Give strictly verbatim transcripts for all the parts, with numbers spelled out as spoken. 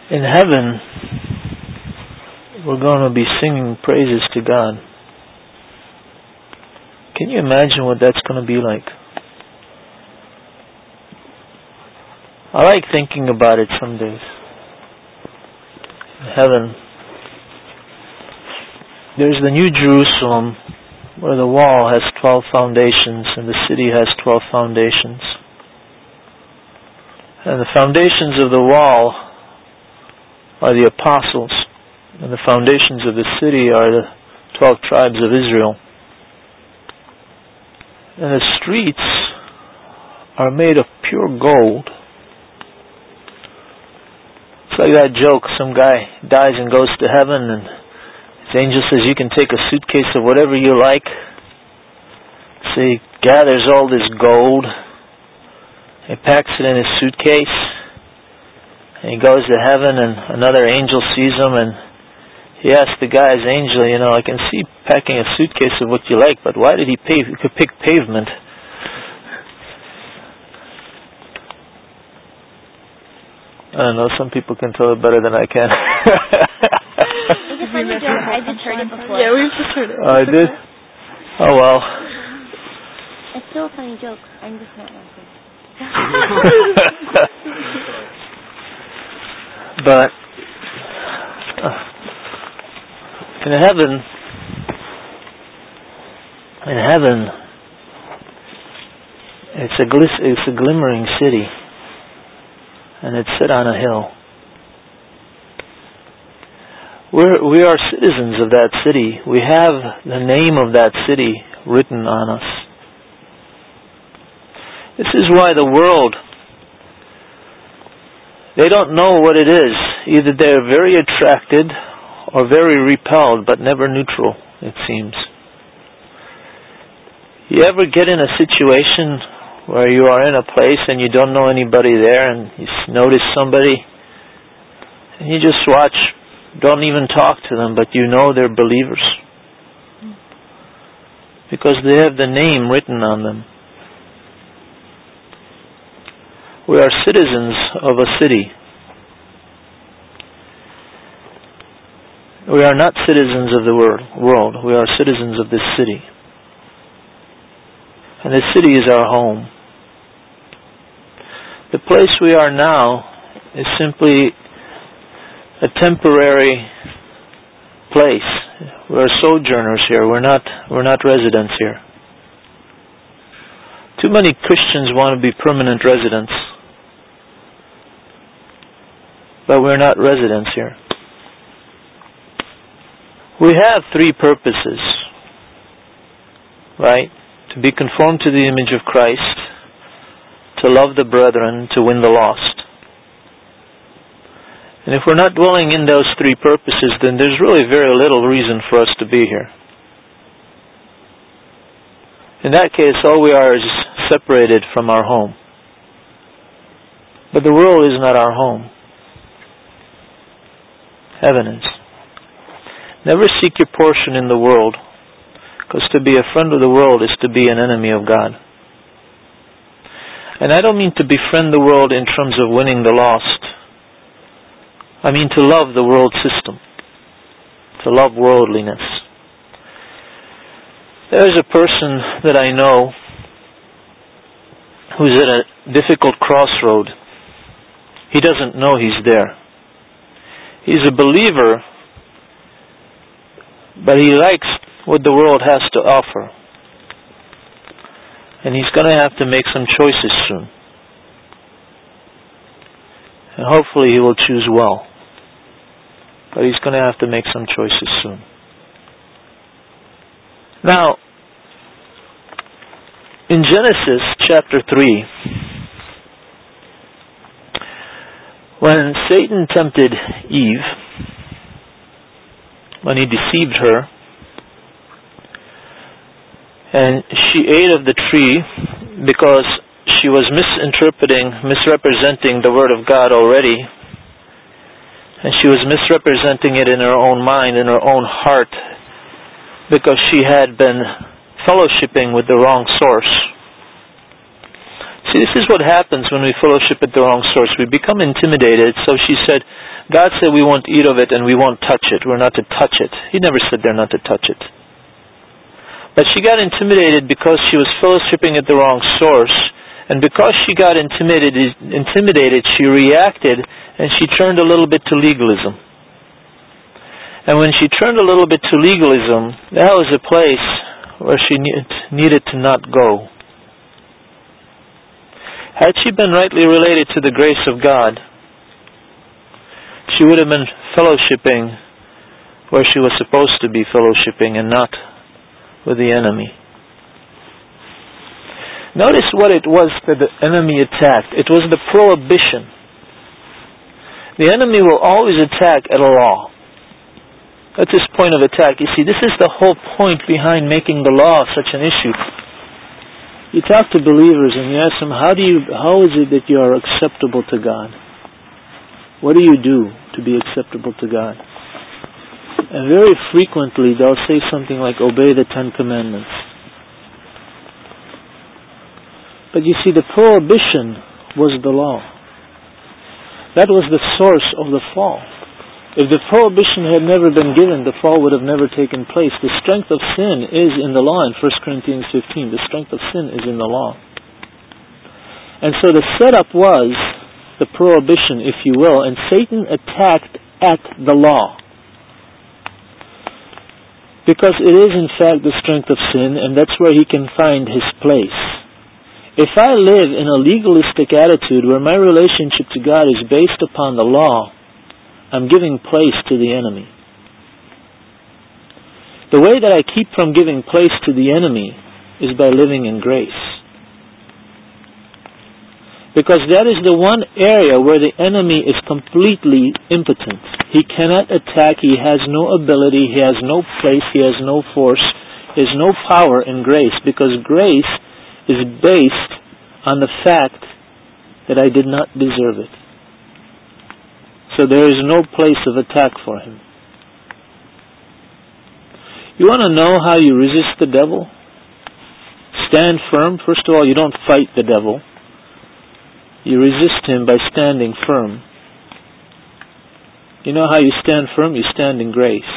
In heaven, we're going to be singing praises to God. Can you imagine what that's going to be like? I like thinking about it some days. In heaven, there's the New Jerusalem, where the wall has twelve foundations and the city has twelve foundations. And the foundations of the wall are the apostles, and the foundations of the city are the twelve tribes of Israel. And the streets are made of pure gold. It's like that joke, some guy dies and goes to heaven, and his angel says, you can take a suitcase of whatever you like. So he gathers all this gold, he packs it in his suitcase, and he goes to heaven, and another angel sees him, and he asks the guy's angel, you know, I can see packing a suitcase of what you like, but why did he pave, he could pick pavement? I don't know, some people can tell it better than I can. It's a funny joke. I just heard it before. Yeah, we've just heard it. Oh, I did? Oh, well. It's still a funny joke. I'm just not laughing. But uh, in heaven, in heaven, it's a glis- it's a glimmering city, and it's set on a hill. We're, we are citizens of that city. We have the name of that city written on us. This is why the world, they don't know what it is. Either they're very attracted or very repelled, but never neutral, it seems. You ever get in a situation where you are in a place and you don't know anybody there, and you notice somebody, and you just watch, don't even talk to them, but you know they're believers? Because they have the name written on them. We are citizens of a city. We are not citizens of the world. We are citizens of this city. And this city is our home. The place we are now is simply a temporary place. We're sojourners here. We're not we're not residents here. Too many Christians want to be permanent residents. But we're not residents here. We have three purposes, right? To be conformed to the image of Christ, to love the brethren, to win the lost. And if we're not dwelling in those three purposes, then there's really very little reason for us to be here. In that case, all we are is separated from our home. But the world is not our home. Heaven is. Never seek your portion in the world, because to be a friend of the world is to be an enemy of God. And I don't mean to befriend the world in terms of winning the lost. I mean to love the world system, to love worldliness. There's a person that I know who's at a difficult crossroad. He doesn't know he's there. He's a believer, but he likes what the world has to offer. And he's going to have to make some choices soon. And hopefully he will choose well. But he's going to have to make some choices soon. Now, in Genesis chapter three, when Satan tempted Eve, when he deceived her, and she ate of the tree because she was misinterpreting, misrepresenting the Word of God already, and she was misrepresenting it in her own mind, in her own heart, because she had been fellowshipping with the wrong source. See, this is what happens when we fellowship at the wrong source. We become intimidated. So she said, God said we won't eat of it and we won't touch it. We're not to touch it. He never said they're not to touch it. But she got intimidated because she was fellowshipping at the wrong source. And because she got intimidated, intimidated, she reacted and she turned a little bit to legalism. And when she turned a little bit to legalism, that was a place where she needed to not go. Had she been rightly related to the grace of God, she would have been fellowshipping where she was supposed to be fellowshipping and not with the enemy. Notice what it was that the enemy attacked. It was the prohibition. The enemy will always attack at a law. That's his point of attack. You see, this is the whole point behind making the law such an issue. You talk to believers and you ask them, how do you, how is it that you are acceptable to God? What do you do to be acceptable to God? And very frequently they'll say something like, obey the Ten Commandments. But you see, the prohibition was the law. That was the source of the fall. If the prohibition had never been given, the fall would have never taken place. The strength of sin is in the law in First Corinthians fifteen. The strength of sin is in the law. And so the setup was the prohibition, if you will, and Satan attacked at the law. Because it is in fact the strength of sin, and that's where he can find his place. If I live in a legalistic attitude where my relationship to God is based upon the law, I'm giving place to the enemy. The way that I keep from giving place to the enemy is by living in grace. Because that is the one area where the enemy is completely impotent. He cannot attack, he has no ability, he has no place, he has no force, he has no power in grace. Because grace is based on the fact that I did not deserve it. So there is no place of attack for him. You want to know how you resist the devil? Stand firm. First of all, you don't fight the devil. You resist him by standing firm. You know how you stand firm? You stand in grace.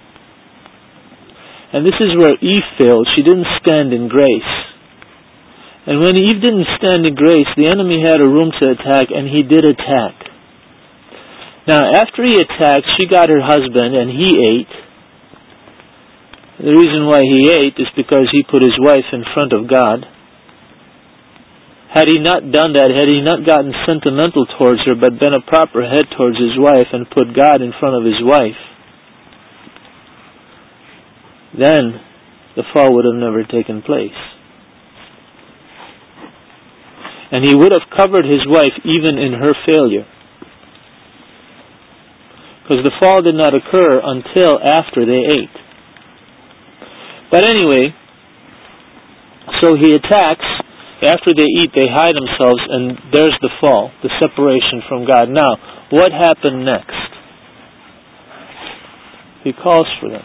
And this is where Eve failed. She didn't stand in grace. And when Eve didn't stand in grace, the enemy had a room to attack, and he did attack. Now, after he attacked, she got her husband, and he ate. The reason why he ate is because he put his wife in front of God. Had he not done that, had he not gotten sentimental towards her, but been a proper head towards his wife and put God in front of his wife, then the fall would have never taken place. And he would have covered his wife even in her failure. Because the fall did not occur until after they ate. But anyway, so he attacks. After they eat, they hide themselves, and there's the fall, the separation from God. Now, what happened next? He calls for them.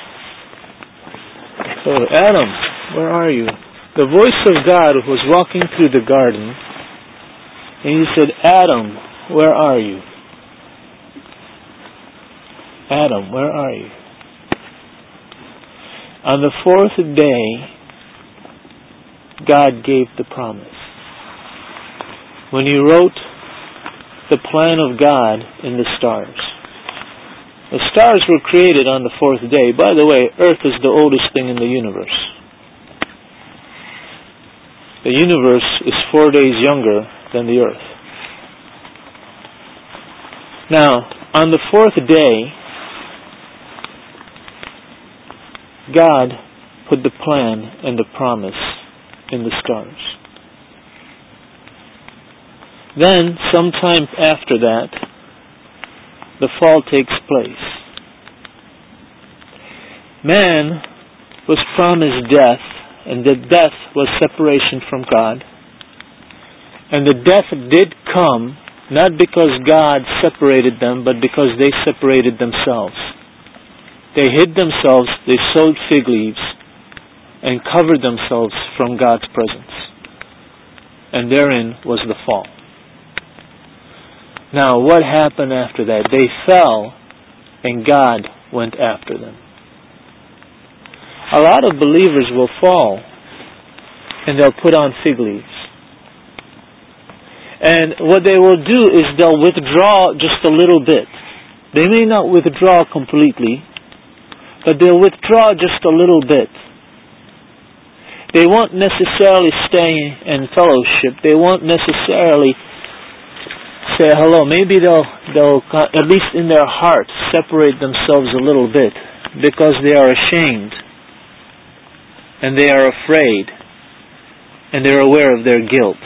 So, Adam, where are you? The voice of God was walking through the garden, and he said, Adam, where are you? Adam, where are you? On the fourth day, God gave the promise. When He wrote the plan of God in the stars. The stars were created on the fourth day. By the way, Earth is the oldest thing in the universe. The universe is four days younger than the Earth. Now, on the fourth day, God put the plan and the promise in the stars. Then, sometime after that, the fall takes place. Man was promised death, and the death was separation from God. And the death did come, not because God separated them, but because they separated themselves. They hid themselves, they sewed fig leaves, and covered themselves from God's presence. And therein was the fall. Now, what happened after that? They fell, and God went after them. A lot of believers will fall, and they'll put on fig leaves. And what they will do is they'll withdraw just a little bit. They may not withdraw completely, but they'll withdraw just a little bit. They won't necessarily stay in fellowship. They won't necessarily say hello. Maybe they'll, they'll, at least in their heart, separate themselves a little bit because they are ashamed and they are afraid and they're aware of their guilt.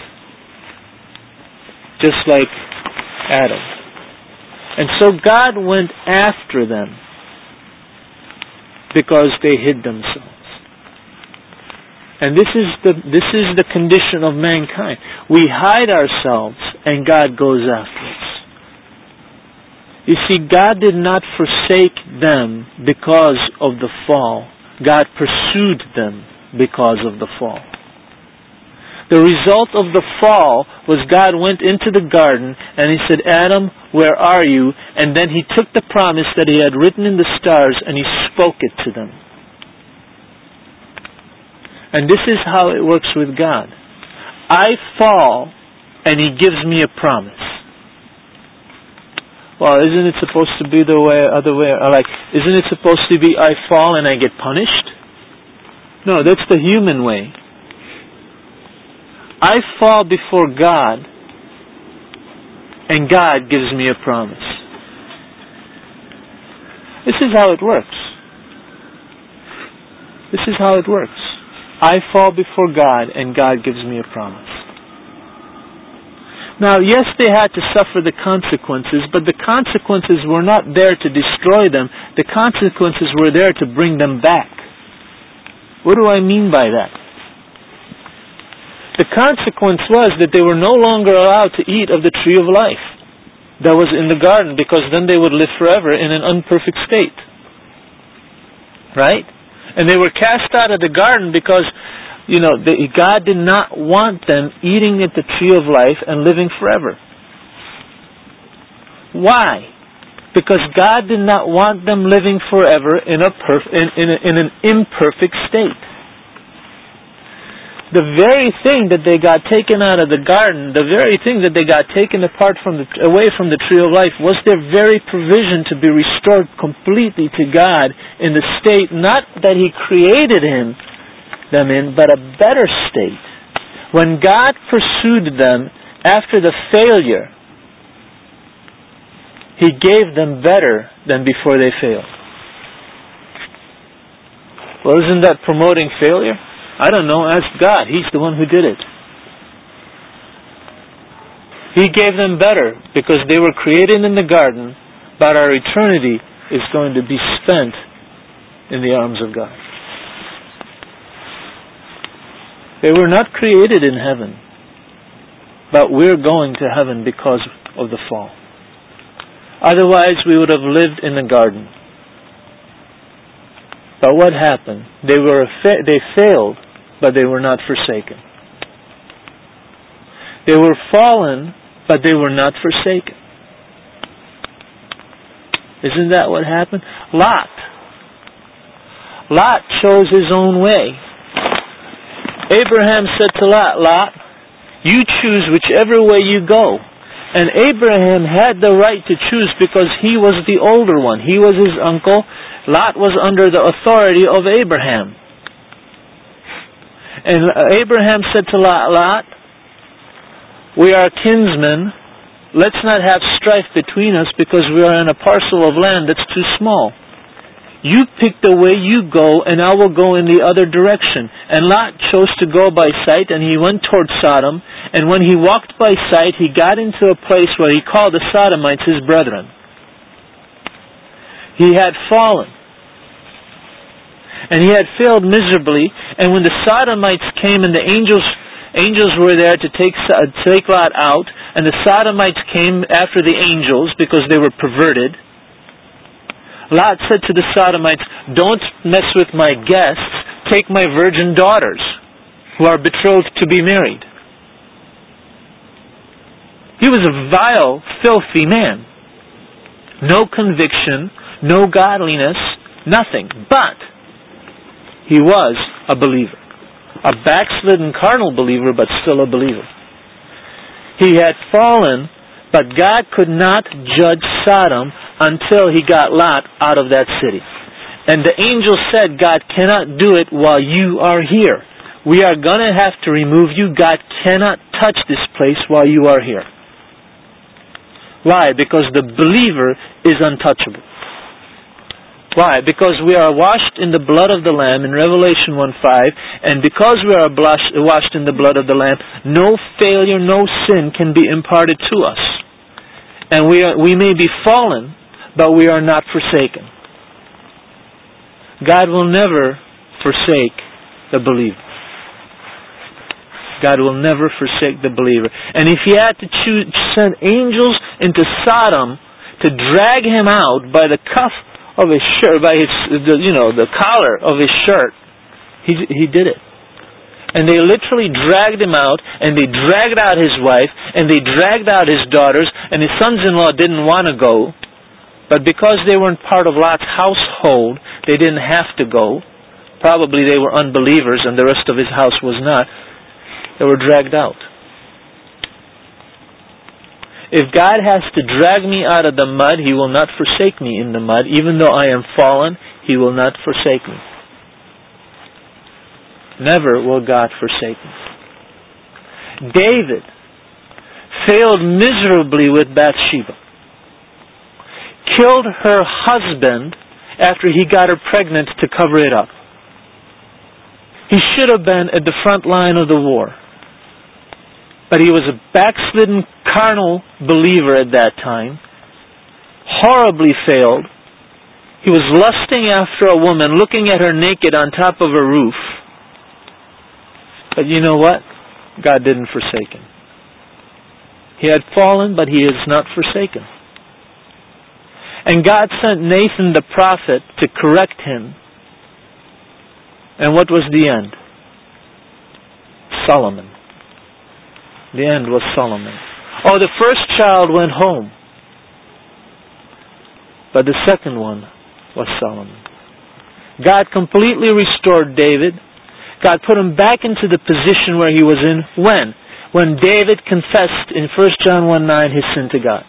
Just like Adam. And so God went after them because they hid themselves. And this is the this is the condition of mankind. We hide ourselves and God goes after us. You see, God did not forsake them because of the fall. God pursued them because of the fall. The result of the fall was God went into the garden and He said, Adam, where are you? And then He took the promise that He had written in the stars and He spoke it to them. And this is how it works with God. I fall and He gives me a promise. Well, isn't it supposed to be the way, other way, or like, isn't it supposed to be I fall and I get punished? No, that's the human way. I fall before God, and God gives me a promise. This is how it works. This is how it works. I fall before God, and God gives me a promise. Now, yes, they had to suffer the consequences, but the consequences were not there to destroy them. The consequences were there to bring them back. What do I mean by that? The consequence was that they were no longer allowed to eat of the tree of life that was in the garden, because then they would live forever in an unperfect state. Right? And they were cast out of the garden because, you know, the, God did not want them eating at the tree of life and living forever. Why? Because God did not want them living forever in a perf- in, in, a, in an imperfect state. The very thing that they got taken out of the garden, the very thing that they got taken apart from the, away from the tree of life, was their very provision to be restored completely to God in the state, not that He created him, them in, but a better state. When God pursued them after the failure, He gave them better than before they failed. Well, isn't that promoting failure? I don't know, ask God. He's the one who did it. He gave them better because they were created in the garden, but our eternity is going to be spent in the arms of God. They were not created in heaven, but we're going to heaven because of the fall. Otherwise, we would have lived in the garden. But what happened? They were they failed, but they were not forsaken. They were fallen, but they were not forsaken. Isn't that what happened? Lot. Lot chose his own way. Abraham said to Lot, Lot, you choose whichever way you go. And Abraham had the right to choose because he was the older one. He was his uncle. Lot was under the authority of Abraham. And Abraham said to Lot, Lot, we are kinsmen. Let's not have strife between us because we are in a parcel of land that's too small. You pick the way you go, and I will go in the other direction. And Lot chose to go by sight, and he went toward Sodom. And when he walked by sight, he got into a place where he called the Sodomites his brethren. He had fallen. And he had failed miserably. And when the Sodomites came and the angels angels were there to take, take Lot out, and the Sodomites came after the angels because they were perverted, Lot said to the Sodomites, don't mess with my guests, take my virgin daughters who are betrothed to be married. He was a vile, filthy man. No conviction, no godliness, nothing. But he was a believer. A backslidden carnal believer, but still a believer. He had fallen, but God could not judge Sodom until he got Lot out of that city. And the angel said, God cannot do it while you are here. We are going to have to remove you. God cannot touch this place while you are here. Why? Because the believer is untouchable. Why? Because we are washed in the blood of the Lamb in Revelation one five, and because we are washed in the blood of the Lamb, no failure, no sin can be imparted to us. And we are, we may be fallen, but we are not forsaken. God will never forsake the believer. God will never forsake the believer. And if He had to choose, send angels into Sodom to drag him out by the cuff of his shirt, by his, the, you know, the collar of his shirt, he he did it. And they literally dragged him out, and they dragged out his wife, and they dragged out his daughters, and his sons-in-law didn't want to go, but because they weren't part of Lot's household, they didn't have to go. Probably they were unbelievers, and the rest of his house was not. They were dragged out. If God has to drag me out of the mud, He will not forsake me in the mud. Even though I am fallen, He will not forsake me. Never will God forsake me. David failed miserably with Bathsheba. Killed her husband after he got her pregnant to cover it up. He should have been at the front line of the war. But he was a backslidden carnal believer at that time. Horribly failed. He was lusting after a woman, looking at her naked on top of a roof. But you know what? God didn't forsake him. He had fallen, but He is not forsaken. And God sent Nathan the prophet to correct him. And what was the end? Solomon. The end was Solomon. Oh, the first child went home. But the second one was Solomon. God completely restored David. God put him back into the position where he was in. When? When David confessed in First John one nine his sin to God.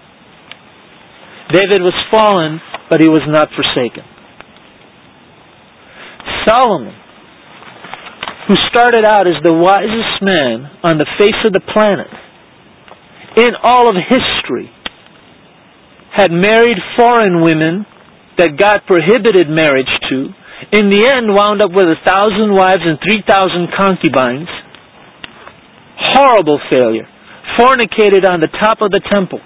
David was fallen, but he was not forsaken. Solomon, who started out as the wisest man on the face of the planet in all of history, had married foreign women that God prohibited marriage to, in the end wound up with a thousand wives and three thousand concubines. Horrible failure. Fornicated on the top of the temple.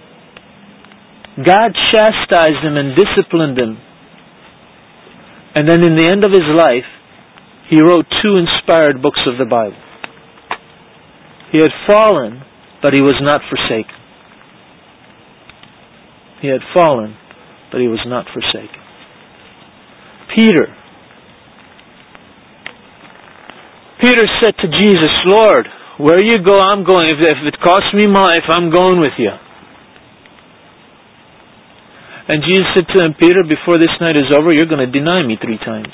God chastised him and disciplined him. And then in the end of his life, he wrote two inspired books of the Bible. He had fallen, but he was not forsaken. He had fallen, but he was not forsaken. Peter. Peter said to Jesus, Lord, where you go, I'm going. If, if it costs me my life, I'm going with you. And Jesus said to him, Peter, before this night is over, you're going to deny me three times.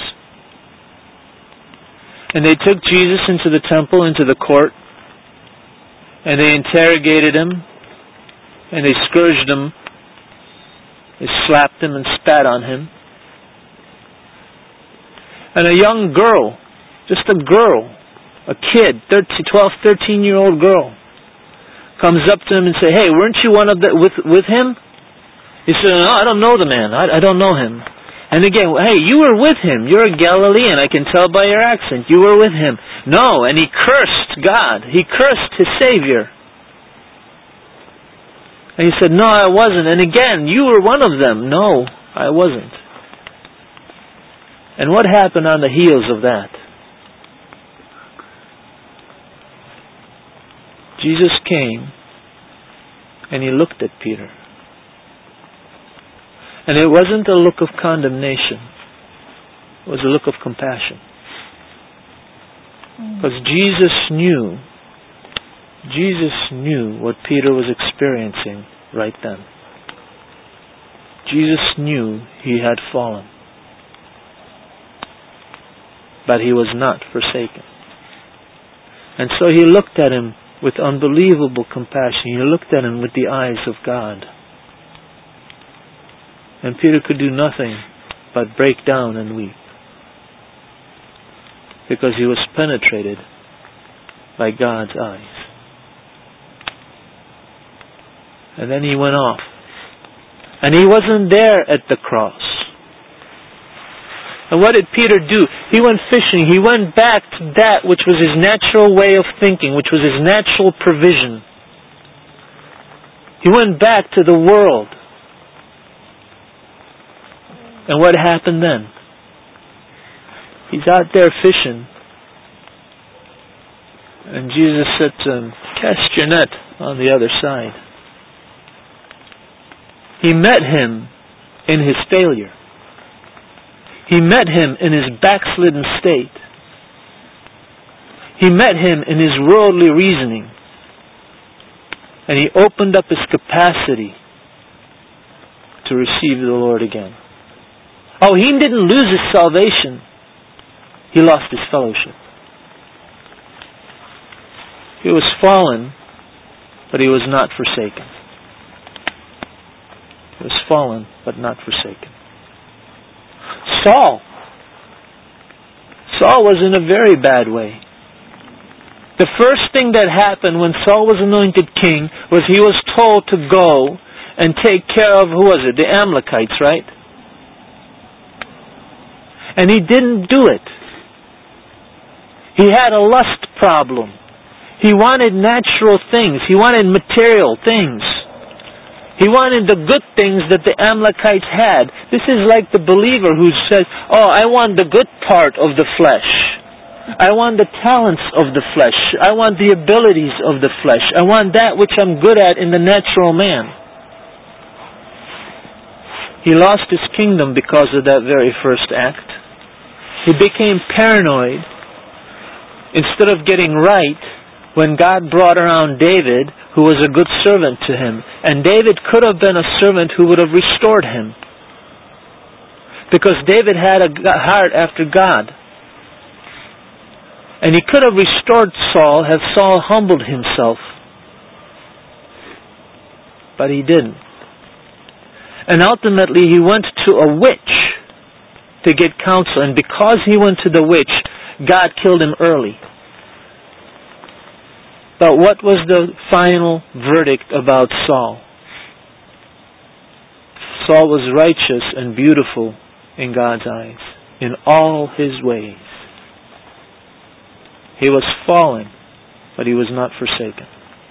And they took Jesus into the temple, into the court, and they interrogated him, and they scourged him, they slapped him and spat on him. And a young girl, just a girl, a kid, twelve, thirteen-year-old girl, comes up to him and says, hey, weren't you one of the, with, with him? He said, no, I don't know the man. I, I don't know him. And again, hey, you were with him. You're a Galilean. I can tell by your accent. You were with him. No, and he cursed God. He cursed his Savior. And he said, no, I wasn't. And again, you were one of them. No, I wasn't. And what happened on the heels of that? Jesus came and he looked at Peter. And it wasn't a look of condemnation. It was a look of compassion. Because Jesus knew Jesus knew what Peter was experiencing right then. Jesus knew he had fallen. But he was not forsaken. And so he looked at him with unbelievable compassion. He looked at him with the eyes of God. And Peter could do nothing but break down and weep, because he was penetrated by God's eyes. And then he went off. And he wasn't there at the cross. And what did Peter do? He went fishing. He went back to that which was his natural way of thinking, which was his natural provision. He went back to the world. And what happened then? He's out there fishing. And Jesus said to him, "Cast your net on the other side." He met him in his failure. He met him in his backslidden state. He met him in his worldly reasoning. And he opened up his capacity to receive the Lord again. Oh, he didn't lose his salvation. He lost his fellowship. He was fallen, but he was not forsaken. He was fallen, but not forsaken. Saul. Saul was in a very bad way. The first thing that happened when Saul was anointed king was he was told to go and take care of, who was it? The Amalekites, right? And he didn't do it. He had a lust problem. He wanted natural things. He wanted material things. He wanted the good things that the Amalekites had. This is like the believer who says, "Oh, I want the good part of the flesh. I want the talents of the flesh. I want the abilities of the flesh. I want that which I'm good at in the natural man." He lost his kingdom because of that very first act. He became paranoid. Instead of getting right, when God brought around David, who was a good servant to him, and David could have been a servant who would have restored him, because David had a heart after God. And he could have restored Saul had Saul humbled himself. But he didn't. And ultimately he went to a witch to get counsel. And because he went to the witch, God killed him early. But what was the final verdict about Saul? Saul was righteous and beautiful in God's eyes, in all his ways. He was fallen, but he was not forsaken.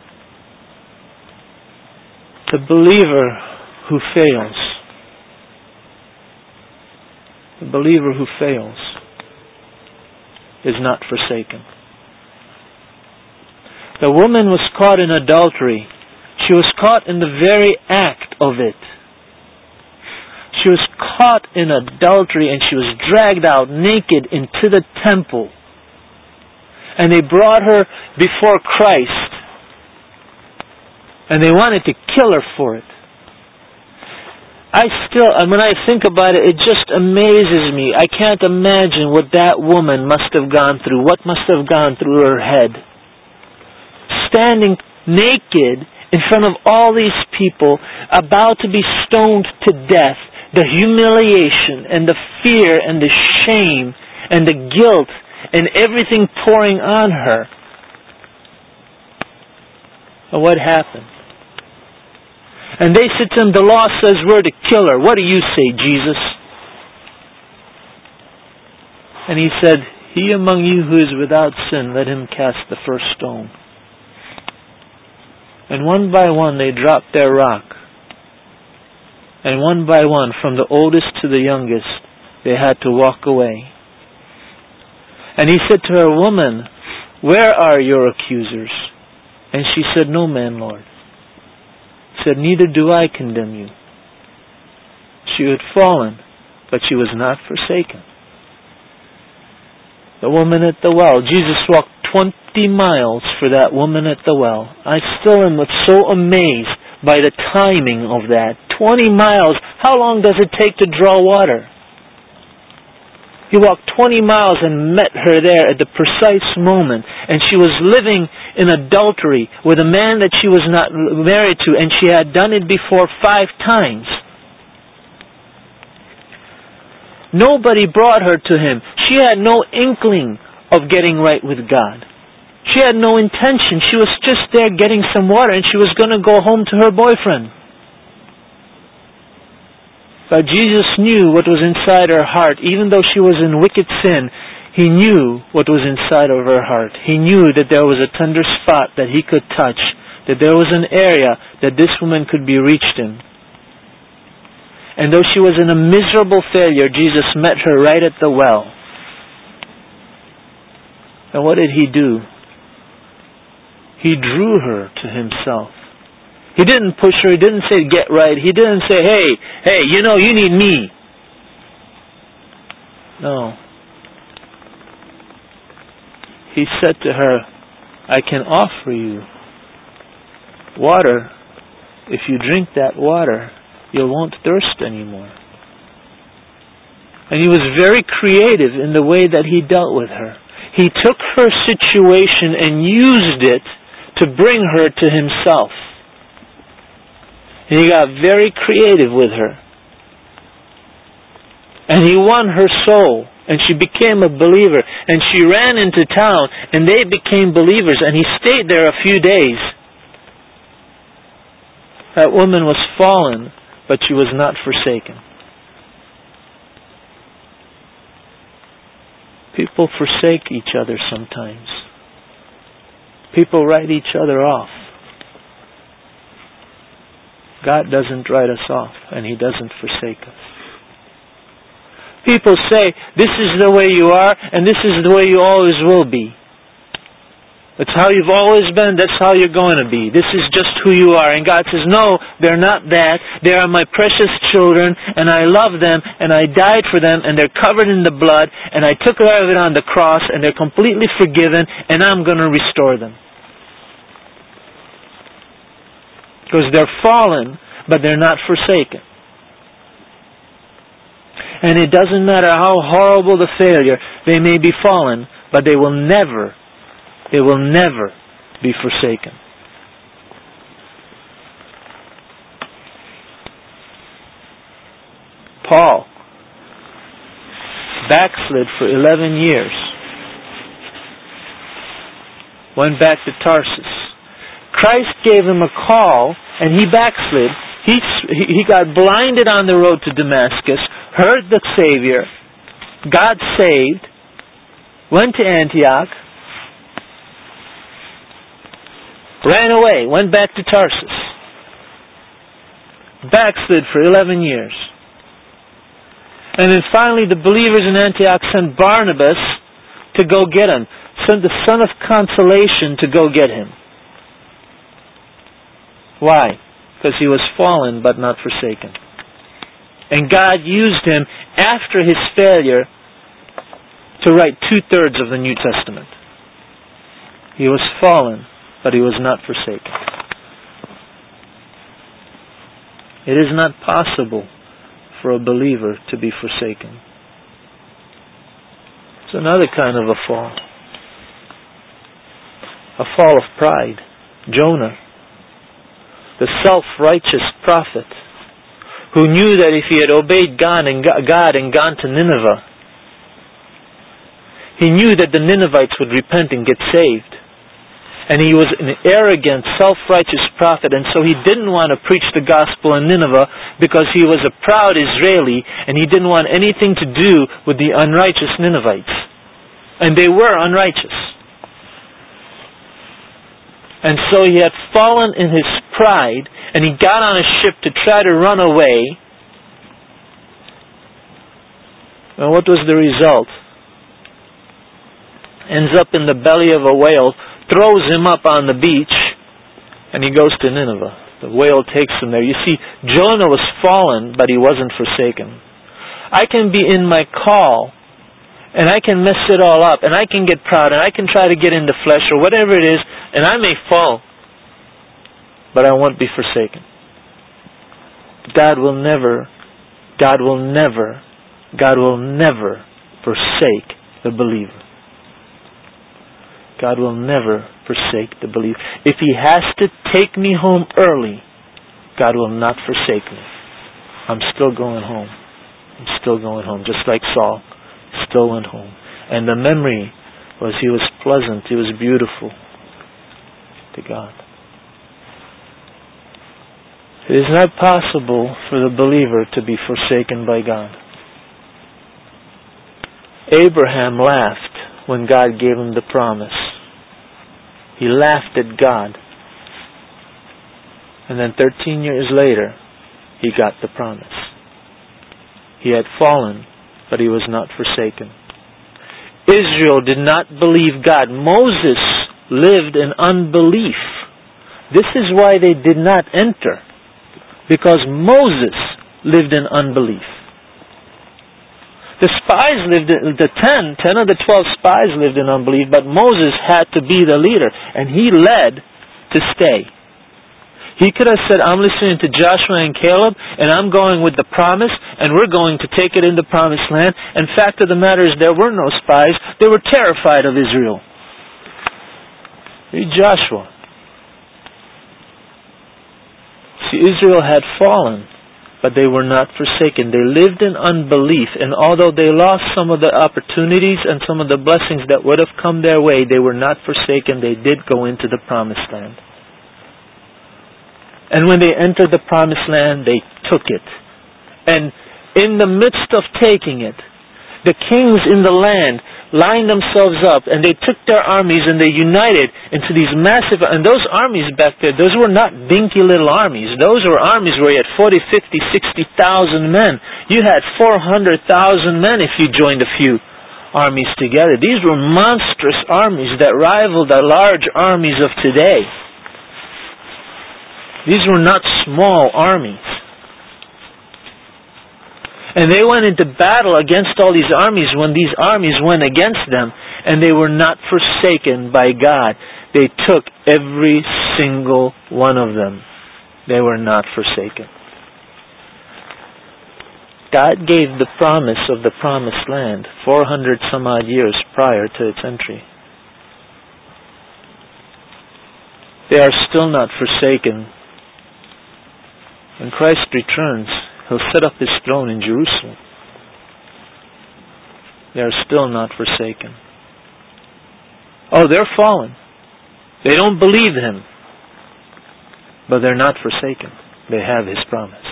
The believer who fails, the believer who fails is not forsaken. The woman was caught in adultery. She was caught in the very act of it. She was caught in adultery and she was dragged out naked into the temple. And they brought her before Christ. And they wanted to kill her for it. I still, when I think about it, it just amazes me. I can't imagine what that woman must have gone through. What must have gone through her head. Standing naked in front of all these people, about to be stoned to death. The humiliation and the fear and the shame and the guilt and everything pouring on her. And what happened? And they said to him, "The law says we're to kill her. What do you say, Jesus?" And he said, "He among you who is without sin, let him cast the first stone." And one by one they dropped their rock. And one by one, from the oldest to the youngest, they had to walk away. And he said to her, "Woman, where are your accusers?" And she said, "No man, Lord." He said, "Neither do I condemn you." She had fallen, but she was not forsaken. The woman at the well, Jesus walked twenty miles for that woman at the well. I still am so amazed by the timing of that. twenty miles. How long does it take to draw water? He walked twenty miles and met her there at the precise moment. And she was living in adultery with a man that she was not married to, and she had done it before five times. Nobody brought her to him. She had no inkling of getting right with God. She had no intention. She was just there getting some water, and she was going to go home to her boyfriend. But Jesus knew what was inside her heart. Even though she was in wicked sin, He knew what was inside of her heart. He knew that there was a tender spot that He could touch, that there was an area that this woman could be reached in. And though she was in a miserable failure, Jesus met her right at the well. And what did He do? He drew her to Himself. He didn't push her. He didn't say, get right. He didn't say, hey, hey, you know, you need me. No. He said to her, I can offer you water. If you drink that water, you won't thirst anymore. And He was very creative in the way that He dealt with her. He took her situation and used it to bring her to Himself. And He got very creative with her. And He won her soul. And she became a believer. And she ran into town. And they became believers. And He stayed there a few days. That woman was fallen, but she was not forsaken. People forsake each other sometimes. People write each other off. God doesn't write us off, and He doesn't forsake us. People say, this is the way you are, and this is the way you always will be. That's how you've always been, that's how you're going to be. This is just who you are. And God says, no, they're not that. They are my precious children, and I love them, and I died for them, and they're covered in the blood, and I took care of it on the cross, and they're completely forgiven, and I'm going to restore them. Because they're fallen, but they're not forsaken. And it doesn't matter how horrible the failure, they may be fallen, but they will never, they will never be forsaken. Paul backslid for eleven years. Went back to Tarsus. Christ gave him a call, and he backslid. He, he got blinded on the road to Damascus, heard the Savior, got saved, went to Antioch, ran away, went back to Tarsus. Backslid for eleven years. And then finally the believers in Antioch sent Barnabas to go get him. Sent the son of consolation to go get him. Why? Because he was fallen but not forsaken. And God used him after his failure to write two-thirds of the New Testament. He was fallen, but he was not forsaken. It is not possible for a believer to be forsaken. It's another kind of a fall. A fall of pride. Jonah, the self-righteous prophet, who knew that if he had obeyed God and God and gone to Nineveh, he knew that the Ninevites would repent and get saved. And he was an arrogant, self-righteous prophet, and so he didn't want to preach the gospel in Nineveh because he was a proud Israeli and he didn't want anything to do with the unrighteous Ninevites. And they were unrighteous. And so he had fallen in his pride, and he got on a ship to try to run away. And what was the result? Ends up in the belly of a whale, throws him up on the beach, and he goes to Nineveh. The whale takes him there. You see, Jonah was fallen, but he wasn't forsaken. I can be in my call, And I can mess it all up, and I can get proud, and I can try to get in the flesh, or whatever it is, and I may fall, but I won't be forsaken. God will never, God will never, God will never forsake the believer. God will never forsake the believer. If He has to take me home early, God will not forsake me. I'm still going home. I'm still going home, just like Saul. Still went home. And the memory was he was pleasant, he was beautiful to God. It is not possible for the believer to be forsaken by God. Abraham laughed when God gave him the promise. He laughed at God. And then thirteen years later, he got the promise. He had fallen, but he was not forsaken. Israel did not believe God. Moses lived in unbelief. This is why they did not enter. Because Moses lived in unbelief. The spies lived in, the ten, ten of the twelve spies lived in unbelief, but Moses had to be the leader, and he led to stay. He could have said, I'm listening to Joshua and Caleb, and I'm going with the promise, and we're going to take it in the promised land. And fact of the matter is, there were no spies. They were terrified of Israel. Read Joshua. See, Israel had fallen, but they were not forsaken. They lived in unbelief, and although they lost some of the opportunities and some of the blessings that would have come their way, they were not forsaken. They did go into the promised land. And when they entered the promised land, they took it. And in the midst of taking it, the kings in the land lined themselves up, and they took their armies and they united into these massive, and those armies back there, those were not dinky little armies. Those were armies where you had forty, fifty, sixty thousand men. You had four hundred thousand men if you joined a few armies together. These were monstrous armies that rivaled the large armies of today. These were not small armies. And they went into battle against all these armies when these armies went against them, and they were not forsaken by God. They took every single one of them. They were not forsaken. God gave the promise of the promised land four hundred some odd years prior to its entry. They are still not forsaken. When Christ returns, He'll set up His throne in Jerusalem. They are still not forsaken. Oh, they're fallen. They don't believe Him. But they're not forsaken. They have His promise.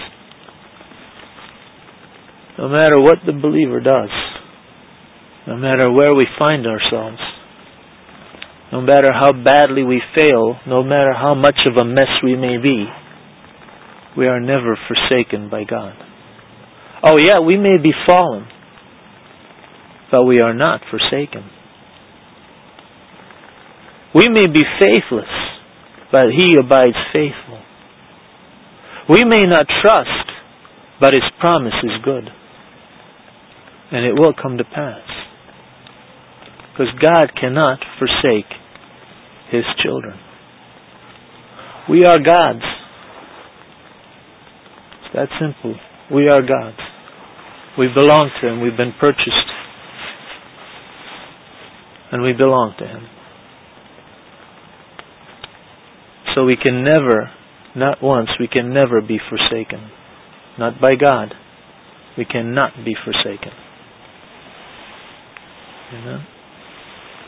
No matter what the believer does, no matter where we find ourselves, no matter how badly we fail, no matter how much of a mess we may be, we are never forsaken by God. Oh yeah, we may be fallen, but we are not forsaken. We may be faithless, but He abides faithful. We may not trust, but His promise is good. And it will come to pass. Because God cannot forsake His children. We are God's. It's that simple. We are God's. We belong to Him. We've been purchased. And we belong to Him. So we can never, not once, we can never be forsaken. Not by God. We cannot be forsaken. Amen.